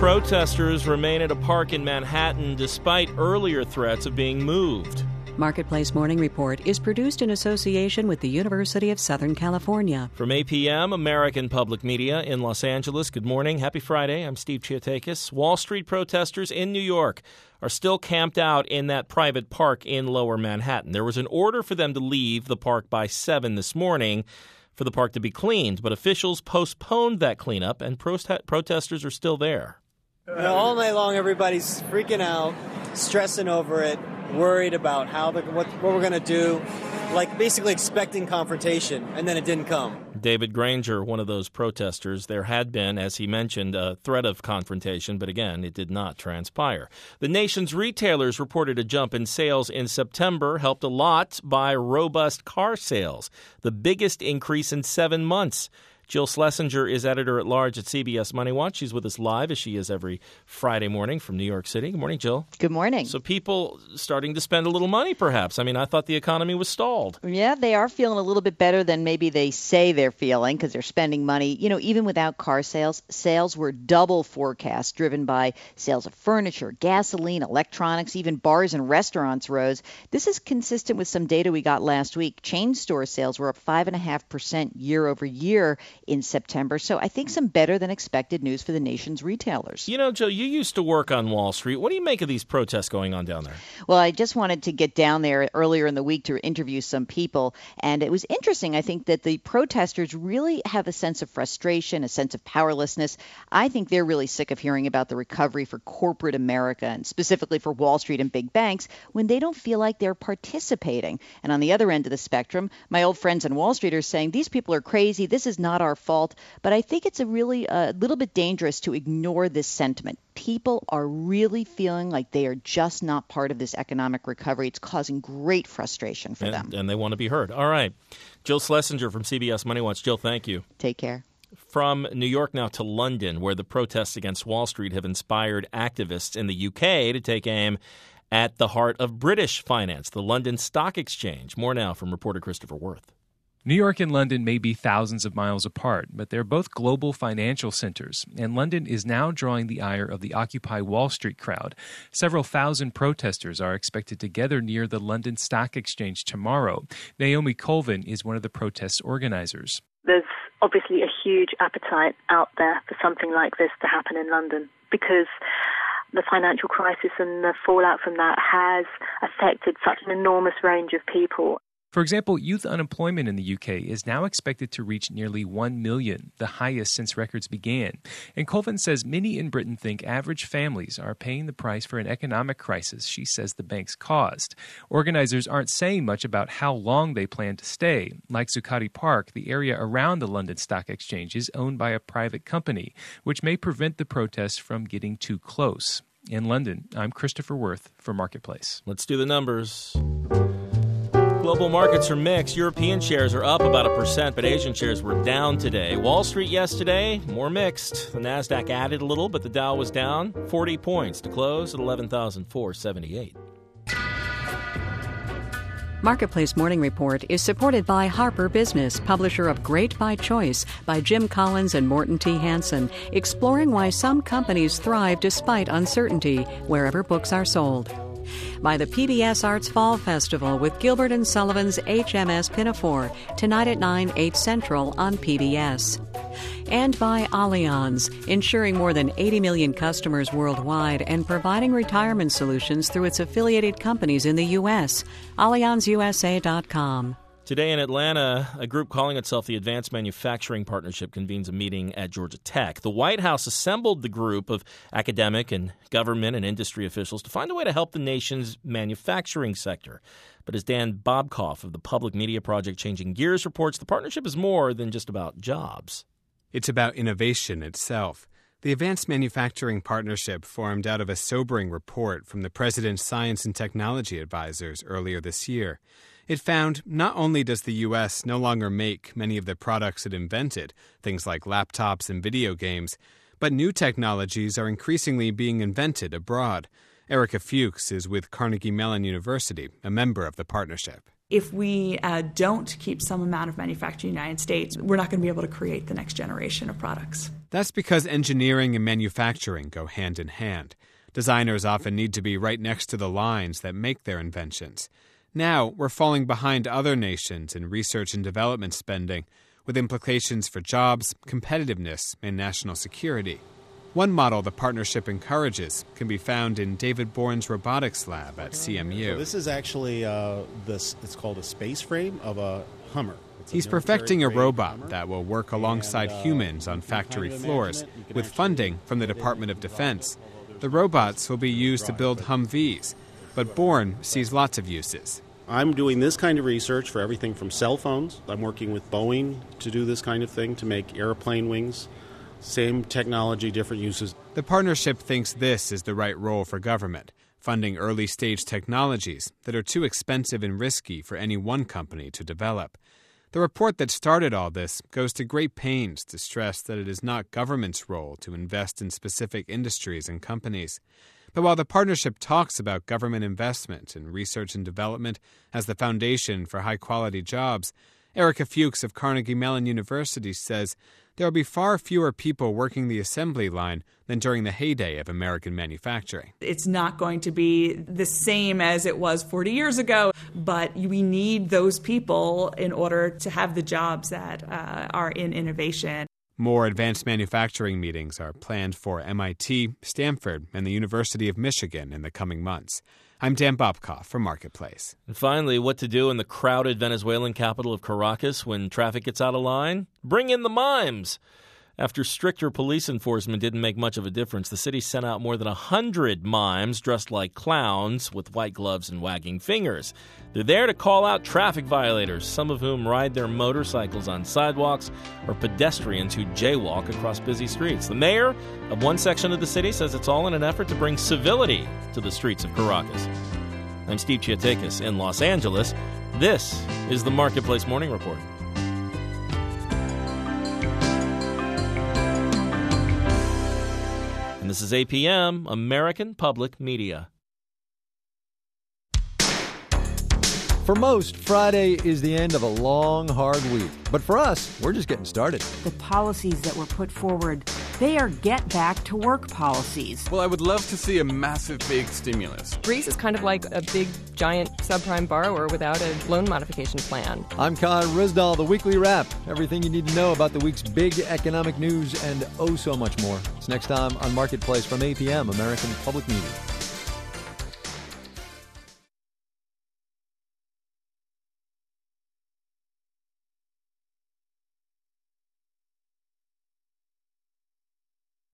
Protesters remain at a park in Manhattan despite earlier threats of being moved. Marketplace Morning Report is produced in association with the University of Southern California. From APM, American Public Media in Los Angeles, good morning. Happy Friday. I'm Steve Chiatakis. Wall Street protesters in New York are still camped out in that private park in Lower Manhattan. There was an order for them to leave the park by 7 this morning for the park to be cleaned, but officials postponed that cleanup, and protesters are still there. All night long, everybody's freaking out, stressing over it, worried about what we're going to do, like basically expecting confrontation, and then it didn't come. David Granger, one of those protesters, there had been, as he mentioned, a threat of confrontation, but again, it did not transpire. The nation's retailers reported a jump in sales in September, helped a lot by robust car sales, the biggest increase in 7 months. Jill Schlesinger is editor-at-large at CBS Money Watch. She's with us live, as she is every Friday morning from New York City. Good morning, Jill. Good morning. So people starting to spend a little money, perhaps. I mean, I thought the economy was stalled. Yeah, they are feeling a little bit better than maybe they say they're feeling because they're spending money. You know, even without car sales, sales were double forecast, driven by sales of furniture, gasoline, electronics, even bars and restaurants rose. This is consistent with some data we got last week. Chain store sales were up 5.5% year over year in September. So I think some better than expected news for the nation's retailers. You know, Joe, you used to work on Wall Street. What do you make of these protests going on down there? Well, I just wanted to get down there earlier in the week to interview some people. And it was interesting, I think, that the protesters really have a sense of frustration, a sense of powerlessness. I think they're really sick of hearing about the recovery for corporate America and specifically for Wall Street and big banks when they don't feel like they're participating. And on the other end of the spectrum, my old friends on Wall Street are saying these people are crazy. This is not our fault. But I think it's a little bit dangerous to ignore this sentiment. People are really feeling like they are just not part of this economic recovery. It's causing great frustration for them. And they want to be heard. All right. Jill Schlesinger from CBS Money Watch. Jill, thank you. Take care. From New York now to London, where the protests against Wall Street have inspired activists in the UK to take aim at the heart of British finance, the London Stock Exchange. More now from reporter Christopher Worth. New York and London may be thousands of miles apart, but they're both global financial centers, and London is now drawing the ire of the Occupy Wall Street crowd. Several thousand protesters are expected to gather near the London Stock Exchange tomorrow. Naomi Colvin is one of the protest organizers. There's obviously a huge appetite out there for something like this to happen in London because the financial crisis and the fallout from that has affected such an enormous range of people. For example, youth unemployment in the UK is now expected to reach nearly 1 million, the highest since records began. And Colvin says many in Britain think average families are paying the price for an economic crisis she says the banks caused. Organizers aren't saying much about how long they plan to stay. Like Zuccotti Park, the area around the London Stock Exchange is owned by a private company, which may prevent the protests from getting too close. In London, I'm Christopher Worth for Marketplace. Let's do the numbers. Global markets are mixed. European shares are up about 1%, but Asian shares were down today. Wall Street yesterday, more mixed. The Nasdaq added a little, but the Dow was down 40 points to close at 11,478. Marketplace Morning Report is supported by Harper Business, publisher of Great by Choice by Jim Collins and Morton T. Hansen, exploring why some companies thrive despite uncertainty, wherever books are sold. By the PBS Arts Fall Festival with Gilbert and Sullivan's HMS Pinafore, tonight at 9, 8 Central on PBS. And by Allianz, ensuring more than 80 million customers worldwide and providing retirement solutions through its affiliated companies in the U.S. AllianzUSA.com. Today in Atlanta, a group calling itself the Advanced Manufacturing Partnership convenes a meeting at Georgia Tech. The White House assembled the group of academic and government and industry officials to find a way to help the nation's manufacturing sector. But as Dan Bobkoff of the Public Media Project Changing Gears reports, the partnership is more than just about jobs. It's about innovation itself. The Advanced Manufacturing Partnership formed out of a sobering report from the President's Science and Technology Advisors earlier this year. It found not only does the U.S. no longer make many of the products it invented, things like laptops and video games, but new technologies are increasingly being invented abroad. Erica Fuchs is with Carnegie Mellon University, a member of the partnership. If we don't keep some amount of manufacturing in the United States, we're not going to be able to create the next generation of products. That's because engineering and manufacturing go hand in hand. Designers often need to be right next to the lines that make their inventions. Now, we're falling behind other nations in research and development spending, with implications for jobs, competitiveness, and national security. One model the partnership encourages can be found in David Bourne's robotics lab at CMU. So this is actually it's called a space frame of a Hummer. He's perfecting a robot that will work alongside humans on factory floors with funding from the Department of Defense. The robots will be used to build Humvees, but Bourne sees lots of uses. I'm doing this kind of research for everything from cell phones. I'm working with Boeing to do this kind of thing, to make airplane wings. Same technology, different uses. The partnership thinks this is the right role for government, funding early-stage technologies that are too expensive and risky for any one company to develop. The report that started all this goes to great pains to stress that it is not government's role to invest in specific industries and companies. But while the partnership talks about government investment in research and development as the foundation for high-quality jobs, Erica Fuchs of Carnegie Mellon University says there will be far fewer people working the assembly line than during the heyday of American manufacturing. It's not going to be the same as it was 40 years ago, but we need those people in order to have the jobs that are in innovation. More advanced manufacturing meetings are planned for MIT, Stanford, and the University of Michigan in the coming months. I'm Dan Bobkoff for Marketplace. And finally, what to do in the crowded Venezuelan capital of Caracas when traffic gets out of line? Bring in the mimes! After stricter police enforcement didn't make much of a difference, the city sent out more than 100 mimes dressed like clowns with white gloves and wagging fingers. They're there to call out traffic violators, some of whom ride their motorcycles on sidewalks, or pedestrians who jaywalk across busy streets. The mayor of one section of the city says it's all in an effort to bring civility to the streets of Caracas. I'm Steve Chiatakis in Los Angeles. This is the Marketplace Morning Report. And this is APM, American Public Media. For most, Friday is the end of a long, hard week. But for us, we're just getting started. The policies that were put forward, they are get-back-to-work policies. Well, I would love to see a massive, big stimulus. Greece is kind of like a big, giant subprime borrower without a loan modification plan. I'm Khan Rizdal, the Weekly Wrap. Everything you need to know about the week's big economic news and oh so much more. It's next time on Marketplace from APM, American Public Media.